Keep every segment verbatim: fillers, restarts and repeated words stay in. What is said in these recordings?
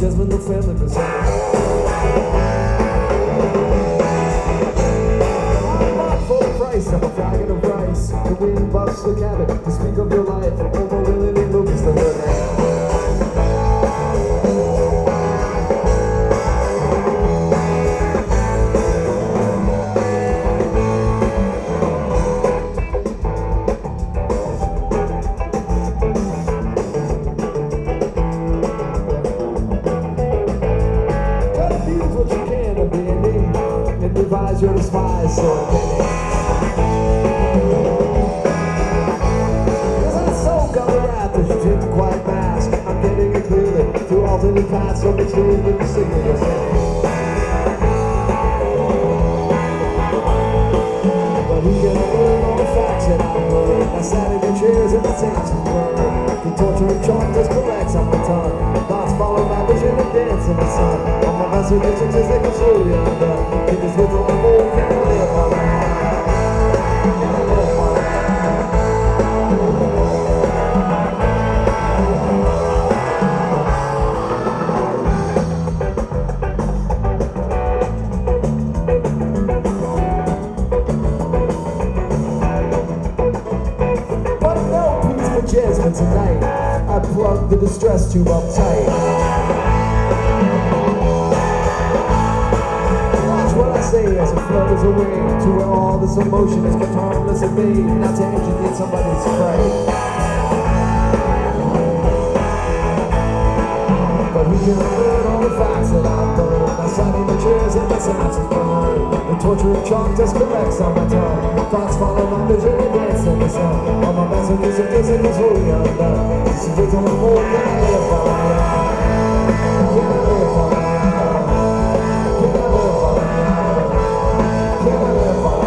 Jasmine, no family present. I'm a flagon of rice. The wind busts the cabin to speak of your life. Over willing and Lucas the learner. Try to use what you can of D and D and devise your despise so many. Alternate paths on the street with the signal you're sending. But who can learn all the facts that I've heard? I sat in the chairs and the saints and word. The torturing chalk just collects on my tongue. Thoughts follow my vision and dance in the sun. All my vessel visions as they go slowly undone. In this little hole, can I live on my mind? Can I live on my mind? Jasmine tonight, I plug the distress tube up tight. Watch what I say as it flows away to where all this emotion is kept harmless at bay, not to engineer somebody's fright. But we can learn all the facts that I've learned. I sat in the chairs and my synapses burn. The torture of chalk just collects on my tongue. Thoughts follow my vision and dance in the sun. All my messages and physicals fully undone. This is what's on the whole, can I live on? Can I live on? Can I live on? Can I live on?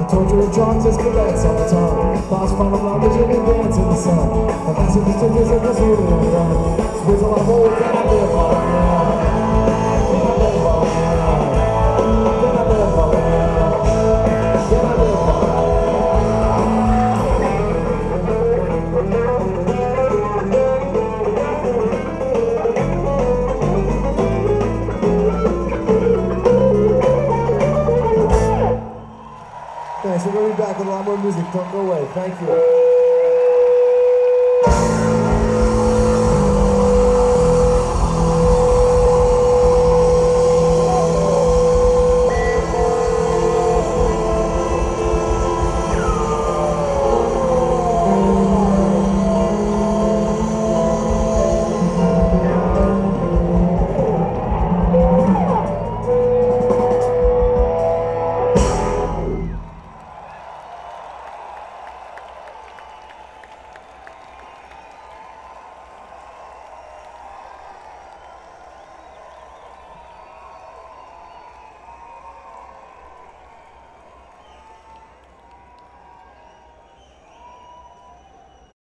The torture of drugs is caress on the tongue. Thoughts follow my vision and dance in the sun. The massive distances of this human run. Spills a lot of holes that I live on now. Can I live on now? Can I live on now? Can I live on now? Thanks, we're going to be back with a lot more music. Don't go away. Thank you.